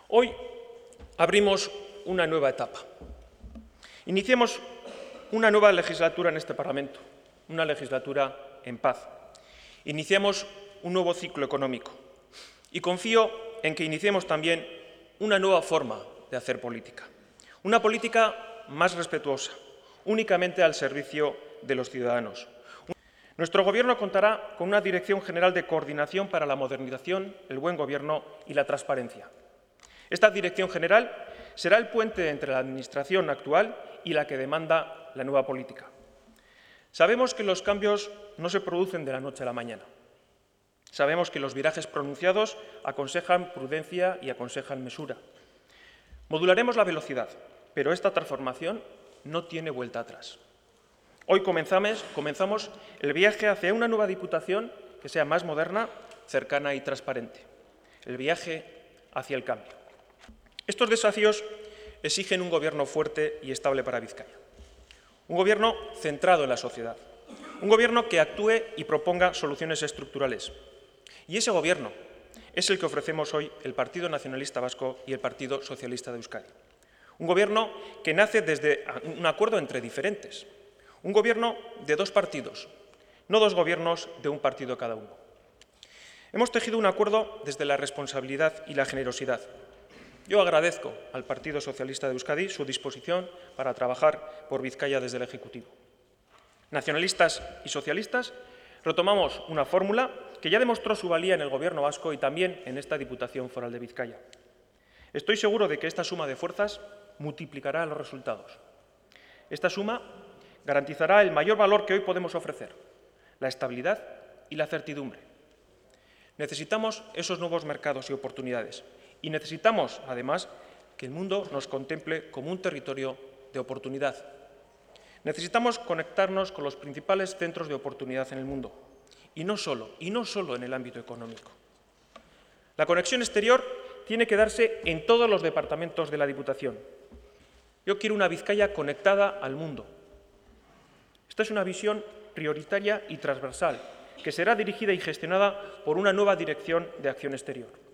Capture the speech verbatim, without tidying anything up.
Hoy abrimos una nueva etapa. Iniciemos una nueva legislatura en este Parlamento, una legislatura en paz. Iniciemos un nuevo ciclo económico y confío en que iniciemos también una nueva forma de hacer política, una política más respetuosa, únicamente al servicio de los ciudadanos. Nuestro Gobierno contará con una Dirección General de Coordinación para la Modernización, el Buen Gobierno y la Transparencia. Esta Dirección General será el puente entre la Administración actual y la que demanda la nueva política. Sabemos que los cambios no se producen de la noche a la mañana. Sabemos que los virajes pronunciados aconsejan prudencia y aconsejan mesura. Modularemos la velocidad, pero esta transformación no tiene vuelta atrás. Hoy comenzamos, comenzamos el viaje hacia una nueva Diputación que sea más moderna, cercana y transparente. El viaje hacia el cambio. Estos desafíos exigen un Gobierno fuerte y estable para Vizcaya. Un Gobierno centrado en la sociedad. Un Gobierno que actúe y proponga soluciones estructurales. Y ese Gobierno es el que ofrecemos hoy el Partido Nacionalista Vasco y el Partido Socialista de Euskadi. Un Gobierno que nace desde un acuerdo entre diferentes. Un Gobierno de dos partidos, no dos gobiernos de un partido cada uno. Hemos tejido un acuerdo desde la responsabilidad y la generosidad. Yo agradezco al Partido Socialista de Euskadi su disposición para trabajar por Vizcaya desde el Ejecutivo. Nacionalistas y socialistas retomamos una fórmula que ya demostró su valía en el Gobierno vasco y también en esta Diputación Foral de Vizcaya. Estoy seguro de que esta suma de fuerzas multiplicará los resultados. Esta suma garantizará el mayor valor que hoy podemos ofrecer, la estabilidad y la certidumbre. Necesitamos esos nuevos mercados y oportunidades y necesitamos, además, que el mundo nos contemple como un territorio de oportunidad. Necesitamos conectarnos con los principales centros de oportunidad en el mundo y no solo, y no solo en el ámbito económico. La conexión exterior tiene que darse en todos los departamentos de la Diputación. Yo quiero una Vizcaya conectada al mundo. Esta es una visión prioritaria y transversal que será dirigida y gestionada por una nueva Dirección de Acción Exterior.